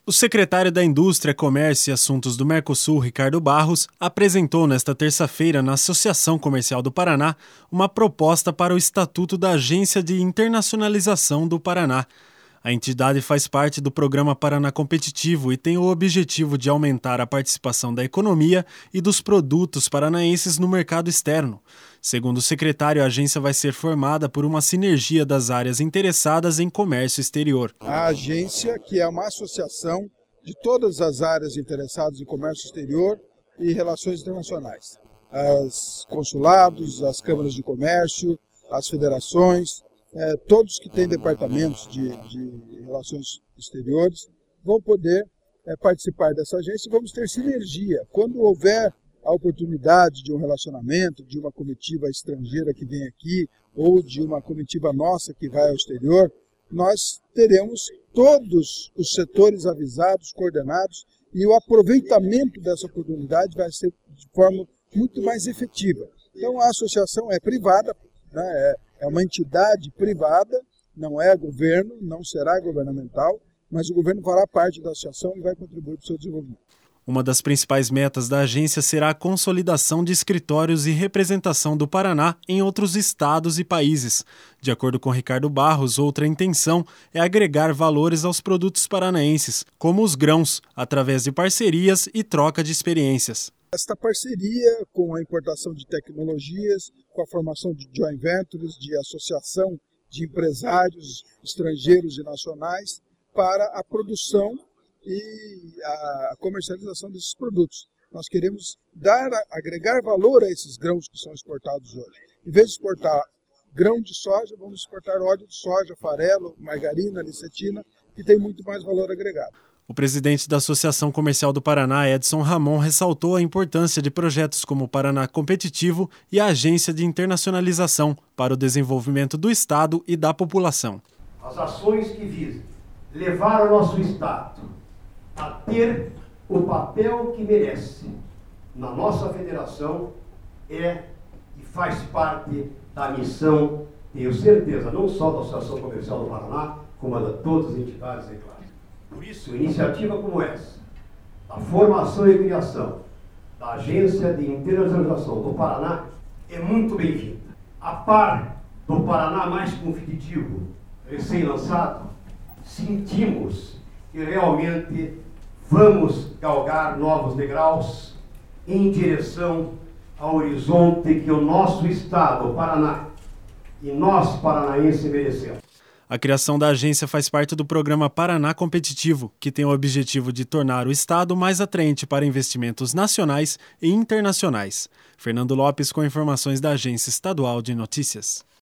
O secretário da Indústria, Comércio e Assuntos do Mercosul, Ricardo Barros, apresentou nesta terça-feira na Associação Comercial do Paraná uma proposta para o Estatuto da Agência de Internacionalização do Paraná. A entidade faz parte do Programa Paraná Competitivo e tem o objetivo de aumentar a participação da economia e dos produtos paranaenses no mercado externo. Segundo o secretário, a agência vai ser formada por uma sinergia das áreas interessadas em comércio exterior. A agência, que é uma associação de todas as áreas interessadas em comércio exterior e relações internacionais. Os consulados, as câmaras de comércio, as federações, todos que têm departamentos de relações exteriores vão poder participar dessa agência e vamos ter sinergia. Quando houver a oportunidade de um relacionamento, de uma comitiva estrangeira que vem aqui ou de uma comitiva nossa que vai ao exterior, nós teremos todos os setores avisados, coordenados, e o aproveitamento dessa oportunidade vai ser de forma muito mais efetiva. Então a associação é privada, né, é uma entidade privada, não é governo, não será governamental, mas o governo fará parte da associação e vai contribuir para o seu desenvolvimento. Uma das principais metas da agência será a consolidação de escritórios e representação do Paraná em outros estados e países. De acordo com Ricardo Barros, outra intenção é agregar valores aos produtos paranaenses, como os grãos, através de parcerias e troca de experiências. Esta parceria com a importação de tecnologias, com a formação de joint ventures, de associação de empresários estrangeiros e nacionais para a produção e a comercialização desses produtos. Nós queremos agregar valor a esses grãos que são exportados hoje. Em vez de exportar grão de soja, vamos exportar óleo de soja, farelo, margarina, licetina, que tem muito mais valor agregado. O presidente da Associação Comercial do Paraná, Edson Ramon, ressaltou a importância de projetos como o Paraná Competitivo e a Agência de Internacionalização para o desenvolvimento do Estado e da população. As ações que visam levar o nosso Estado a ter o papel que merece na nossa federação e faz parte da missão, tenho certeza, não só da Associação Comercial do Paraná, como de todas as entidades, é claro. Por isso, iniciativa como essa, a formação e criação da Agência de Internacionalização do Paraná é muito bem-vinda. A par do Paraná mais competitivo, recém-lançado, sentimos que realmente vamos galgar novos degraus em direção ao horizonte que o nosso Estado, o Paraná, e nós paranaenses merecemos. A criação da agência faz parte do programa Paraná Competitivo, que tem o objetivo de tornar o Estado mais atraente para investimentos nacionais e internacionais. Fernando Lopes com informações da Agência Estadual de Notícias.